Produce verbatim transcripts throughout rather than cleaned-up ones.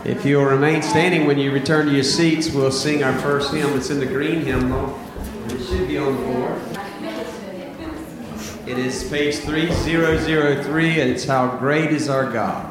If you'll remain standing when you return to your seats, we'll sing our first hymn. It's in the green hymnal. It should be on the board. It is page three thousand three, and it's How Great Is Our God.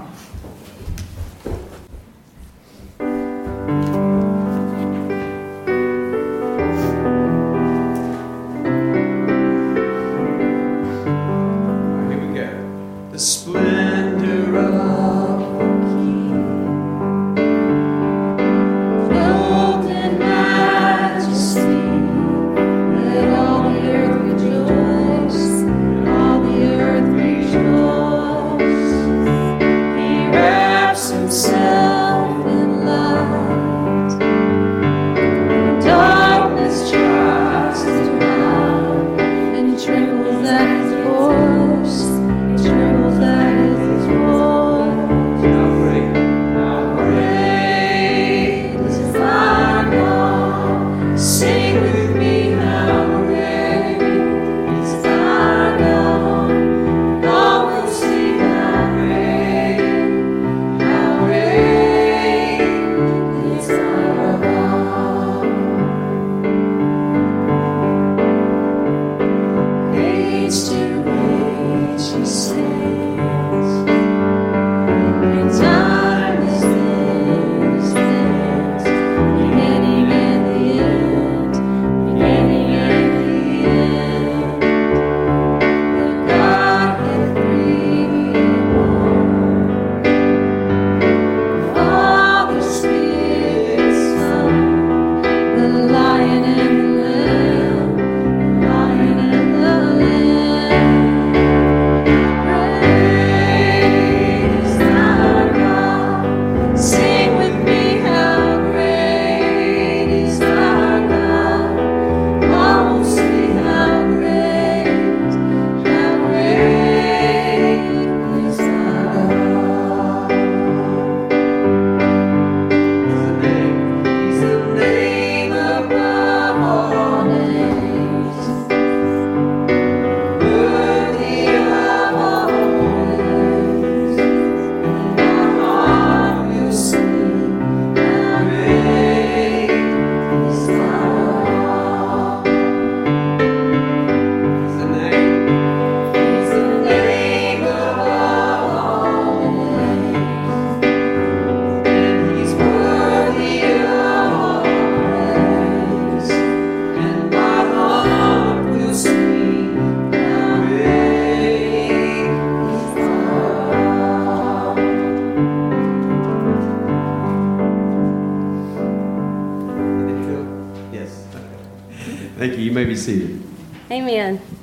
Amen.